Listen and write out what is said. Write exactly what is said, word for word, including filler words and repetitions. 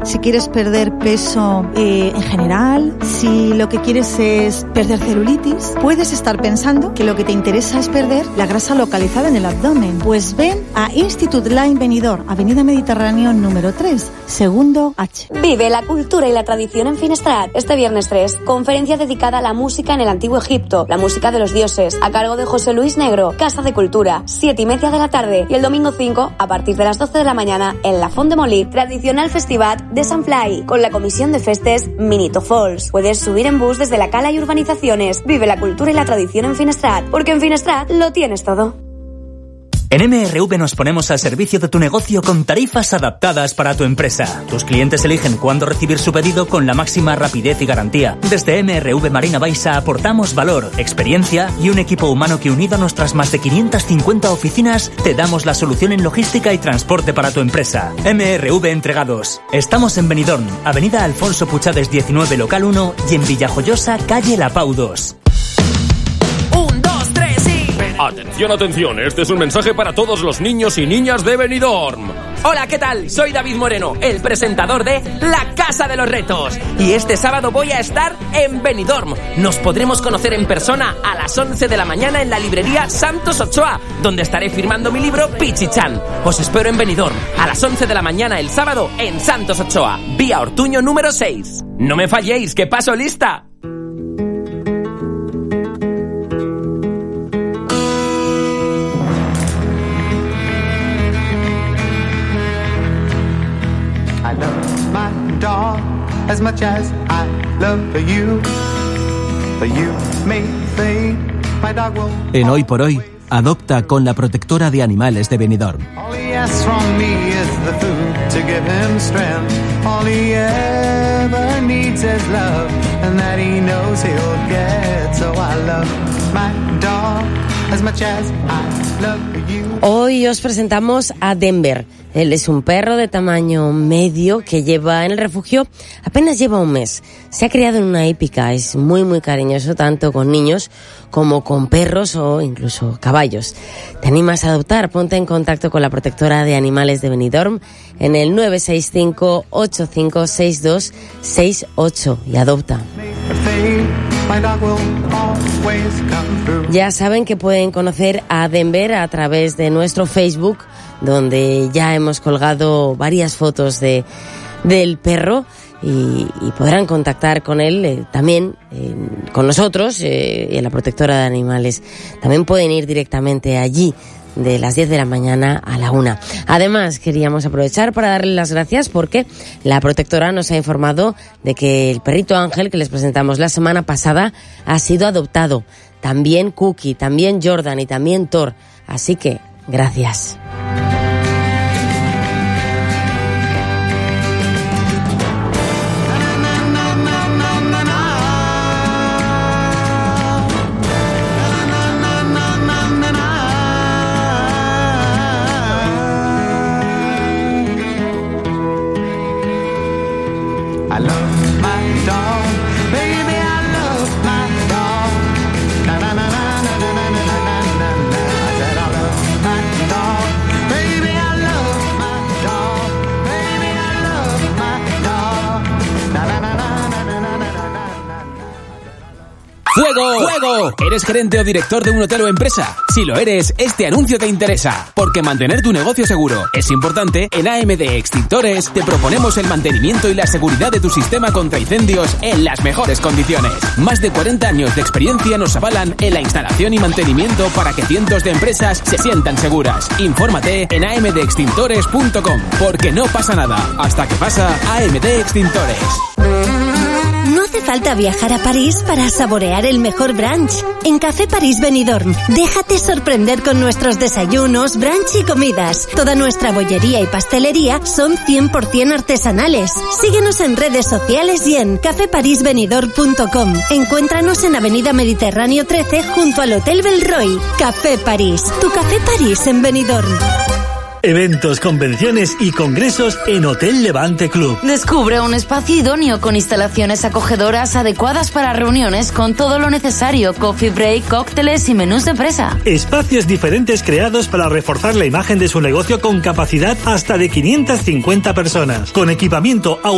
si quieres perder peso eh, en general, si lo que quieres es perder celulitis, puedes estar pensando que lo que te interesa es perder la grasa localizada en el abdomen. Pues ven a Institut Line Benidorm, Avenida Mediterráneo número tres, segundo H. Vive la cultura y la tradición en Finestrat. Este viernes tres, conferencia dedicada a la música en el Antiguo Egipto, la música de los dioses, a cargo de José Luis Negro, Casa de Cultura, siete y media de la tarde. Y el domingo cinco, a partir de las doce de la mañana, en la Font de Molí, tradicional festival de Sant Fly, con la comisión de festes Minito Falls. Puedes subir en bus desde la Cala y urbanizaciones. Vive la cultura y la tradición en Finestrat, porque en Finestrat lo tienes todo. En M R V nos ponemos al servicio de tu negocio con tarifas adaptadas para tu empresa. Tus clientes eligen cuándo recibir su pedido con la máxima rapidez y garantía. Desde M R V Marina Baixa aportamos valor, experiencia y un equipo humano que, unido a nuestras más de quinientas cincuenta oficinas, te damos la solución en logística y transporte para tu empresa. M R V Entregados. Estamos en Benidorm, Avenida Alfonso Puchades diecinueve, local uno, y en Villajoyosa, calle La Pau dos. Atención, atención, este es un mensaje para todos los niños y niñas de Benidorm. Hola, ¿qué tal? Soy David Moreno, el presentador de La Casa de los Retos. Y este sábado voy a estar en Benidorm. Nos podremos conocer en persona a las once de la mañana en la librería Santos Ochoa, donde estaré firmando mi libro Pichichan. Os espero en Benidorm a las once de la mañana el sábado en Santos Ochoa, vía Ortuño número seis. No me falléis, que paso lista. As much as I love you, but you may think my dog will. En Hoy por Hoy, adopta con la protectora de animales de Benidorm. All he asks from me is the food to give him strength. All he ever needs is love, and that he knows he'll get. So I love my dog as much as I love you. Hoy os presentamos a Denver. Él es un perro de tamaño medio que lleva en el refugio, apenas lleva un mes. Se ha criado en una hípica, es muy muy cariñoso tanto con niños como con perros o incluso caballos. ¿Te animas a adoptar? Ponte en contacto con la protectora de animales de Benidorm en el nueve seis cinco, ocho cinco seis dos seis ocho y adopta. Ya saben que pueden conocer a Denver a través de nuestro Facebook, donde ya hemos colgado varias fotos de del perro y, y podrán contactar con él eh, también eh, con nosotros eh, y en la protectora de animales. También pueden ir directamente allí de las diez de la mañana a la una. Además, queríamos aprovechar para darle las gracias porque la protectora nos ha informado de que el perrito Ángel que les presentamos la semana pasada ha sido adoptado. También Cookie, también Jordan y también Thor. Así que, gracias. I love my dog, baby, I love my dog. Na na na na na na na na na na na. I said I love my dog, baby, I love my dog, baby, I love my dog. Na na na na na na na na na. ¡Fuego! ¡Fuego! ¿Eres gerente o director de un hotel o empresa? Si lo eres, este anuncio te interesa, porque mantener tu negocio seguro es importante. En A M D Extintores te proponemos el mantenimiento y la seguridad de tu sistema contra incendios en las mejores condiciones. Más de cuarenta años de experiencia nos avalan en la instalación y mantenimiento para que cientos de empresas se sientan seguras. Infórmate en a m d extintores punto com, porque no pasa nada hasta que pasa. A M D Extintores. No hace falta viajar a París para saborear el mejor brunch. En Café París Benidorm, déjate sorprender con nuestros desayunos, brunch y comidas. Toda nuestra bollería y pastelería son cien por ciento artesanales. Síguenos en redes sociales y en café paris benidorm punto com. Encuéntranos en Avenida Mediterráneo trece junto al Hotel Belroy. Café París, tu Café París en Benidorm. Eventos, convenciones y congresos en Hotel Levante Club. Descubre un espacio idóneo con instalaciones acogedoras adecuadas para reuniones con todo lo necesario, coffee break, cócteles y menús de empresa. Espacios diferentes creados para reforzar la imagen de su negocio con capacidad hasta de quinientas cincuenta personas, con equipamiento